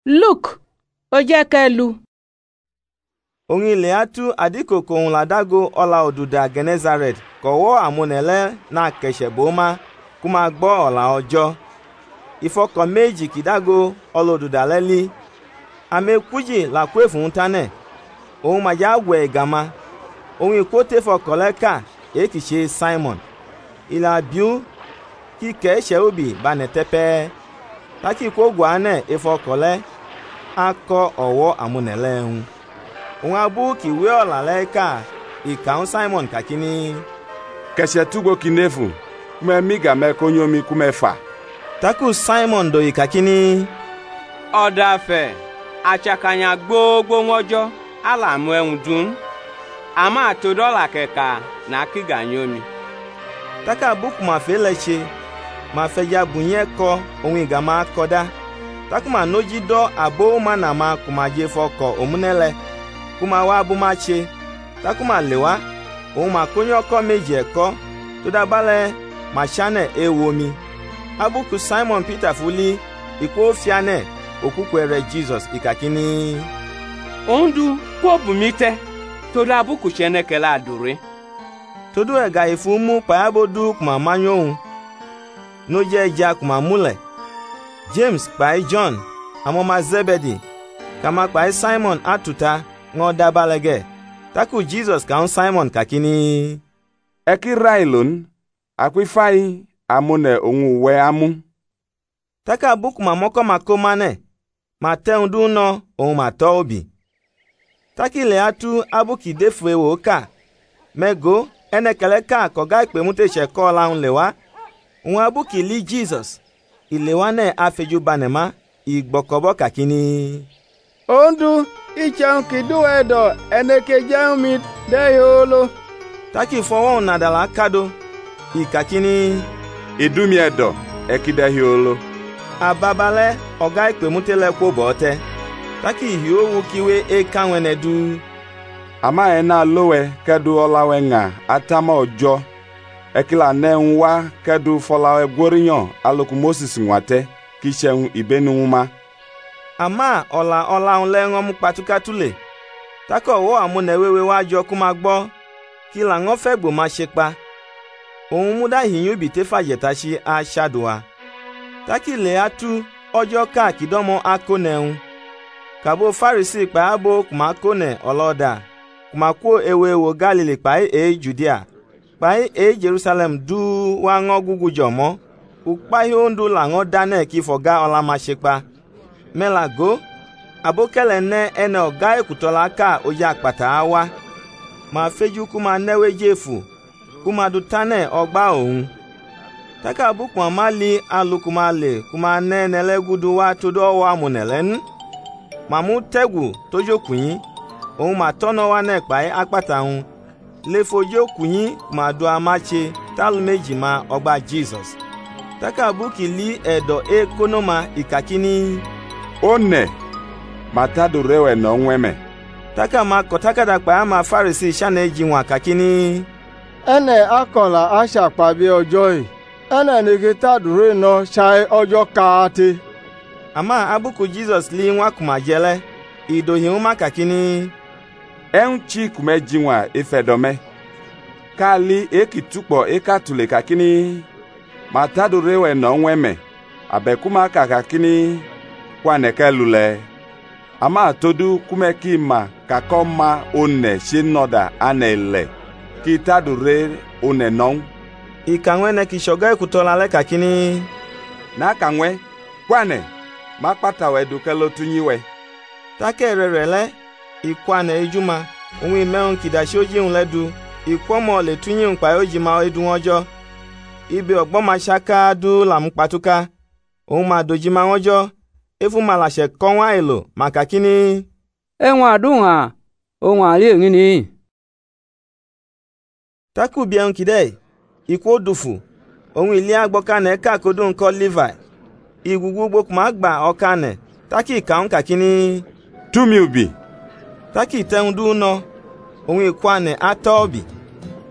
Luke ojekelu. Ongi le atu adikoko un ladago ola oduda Genezaret kowo amunele na kesheboma kuma gbo ola ojo. Ifoko meji kidago ola oduda leli. Ame kuji la kwefun tane. Ohun maja we gama. Ohun ikote fokoleka ekise Simon. Ila biu ki keshe obi banetepe. Taki ko gwane ifokole akọ ọwọ amunele hun. Ohun abu ki we ola leka ikaun Simon kakini. Keshe tugo kinefu. Kume miga me konyomi kumefa. Taku Simon do ikakini. Ọdafe achakanya gbogbo nwojo ala mu ehun dun. Ama to dola keka na kiganyomi. Taka buku ma fe leche. Ma fe ya bunye ko ohun igama koda. Takuma noji do abo mana ma kuma je foko omunele. Kuma wa bu ma che. Takuma lewa. Ohun ma konyo ko meji eko. To dabale ma shane ewomi. Abuku Simon Peter fuli iko fiane okukwere Jesus ikakini. Ondu ko bumite. To da buku cheneke la dure. Todo ega ifumu pa abodu kuma manyo. No je ja kuma mule. James by John amoma Zebedi kama by Simon atuta ngo dabalege. Taku Jesus kaun Simon kakini. Ekirailon akwifai amune onwu we amu. Taka buku mamoko makomane. Mate undu no ohun mato obi. Taki le atu abuki defwe woka. Mego enekele ka koga ipe mute sheko la unlewa. Un abuki li Jesus. Ilewane afeju banema igbokobo kakini. Ondu icheun kidu edo eneke jeun mi deyolo. Taki fọwọ́ nadala kado ikakini. Idumi edo ekidehiolo. Ababale ọ̀gá ìpèmútẹ́lẹ̀ kó bọ́ọ̀tẹ́. Taki ihiowu kiwe ekanwenedu. Ama ena lowe kedu olawe nga atama ojo. Ekila ne nwa kedu folawe gworinyo aloku Moses nwate kishen ibenu nwuma. Ama ọla nlenwom patukatule. Tako wo amunewewe wajo kuma gbo. Kila ngo fegbo ma sepa. Ohun muda hinyun bi te fajetashi a shadowa. Taki le atu ojo ka kidomo akoneun. Kabo Farisi pa abo kuma kone oloda. Kuma ko ewewo Galile pa Judea. Pa Jerusalem du wa ngo gugu jomo. Ukpa hondu la ngo dane ki foga ola ma sepa. Melago abokele ne ene oga ekutola ka oya apata awa. Ma feju kuma newe jefu. Kuma dutane ogba ohun. Taka buku amali alukumale kuma nenele gudu wa todo wa munelen. Mamu tegu tojo kunyin. Ohun ma tono wa ne pa apata hun. Le fojo kunyin kuma do amache tal meji ma ogba Jesus. Taka buki li edo ekonoma ikakini. One matado rewe no nweme. Taka ma kotakada pa ama Farisi shane jinwa kakini. Ene akola asha pabi ojoi. Ene negeta dure no shai ojo kaate. Ama abuku Jesus li nwa kumajele. Idohi uma kakini. Enchi kumejinwa ifedome. Kali ekitukpo ekatule kakini. Matado rewe no nweme. Abekuma kakakini. Kwaneke lule. Ama todu kumeki ma kakoma one shinoda anele. Kitadure one non. Ikanwe ne kishoga ekutola le kakini. Na kanwe. Kwane. Makpata we dukelo tunyiwe. Take rerele. Ikwane ejuma. Unwi meun kidashi oji unledu. Ikwomo le tunyi unpa oji ma edun ojo. Ibe ogboma shaka du la mupatuka. Uma dojima ojo. Efu malashe konwa elo makakini. Enwa dunha. Onwa ali ngini. Taku bien kide. Ikwo dufu. Ohun ile agboka na eka kodo nko Levi. Igugu gbokuma agba okane. Taki kaun kakini. Tumi ubi. Taki teundu no. Ohun ikwane atobi.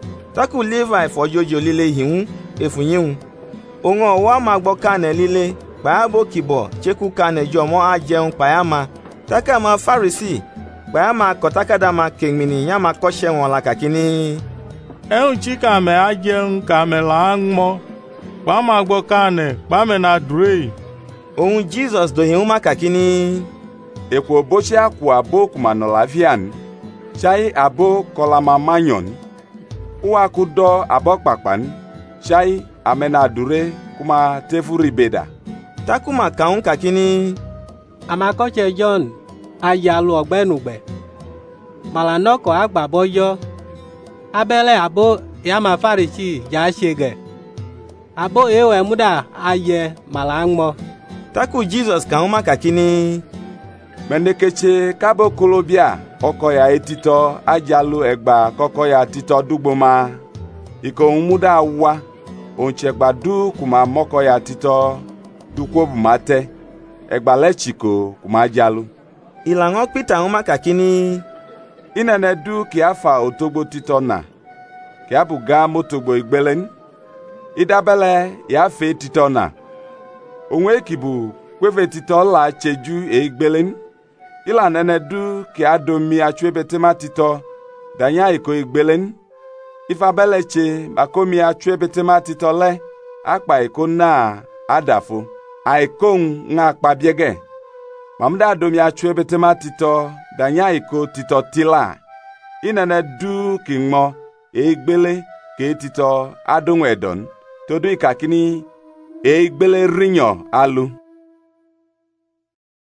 Taku Levi fojojo lile hihun. Efunyihun. Ohun owa magboka na lile. kpayabo kibo cheku kane jomo a jẹun kpayama taka ma Farisi kpayama kọtakada ma kengmini nyama kọṣẹ wọn la kakini. Ẹ̀hún tí kàmẹ́ á jẹun kàmẹ́ là ń mọ́ kpama gbọ́ kane kpamẹ́ na dùrẹ́. Ohun Jesus dohin ma kakini. Ekwo boshi akwu abo kumanolavian, chai abo kolamamanyon, uakudo abo kpakpan, chai amenadure kuma tefuribeda. Takuma kaun kakini. Amakoche John ayalu ogbenugbe. Malanoko agbaboyo. Abele abo yama Farisi ya shege. Abo ewe muda aye malangmo. Taku Jesus kaun ma kakini. Menekeche kabo kolobia oko ya etito ajalu egba koko ya tito dugboma iko umuda wa onchegba du kuma moko ya tito dukwo bumate egba lechiko kuma ajalu Ilango Peter uma kakini. Inene du kiafa otogbo tito na kiabuga motogbo igbelen idabele ya fe tito na onwe kibu kwefe tito la cheju igbelen ila nene du ki adomi achwe betema tito danya iko igbelen ifa beleche makomi achwe betema tito le akpa iko na adafo aikon nga akpa biege mamda adomi achwe betema tito danya iko tito tila inene du ki ngmo igbele ke tito adonwedon todo ikakini igbele rinyo alu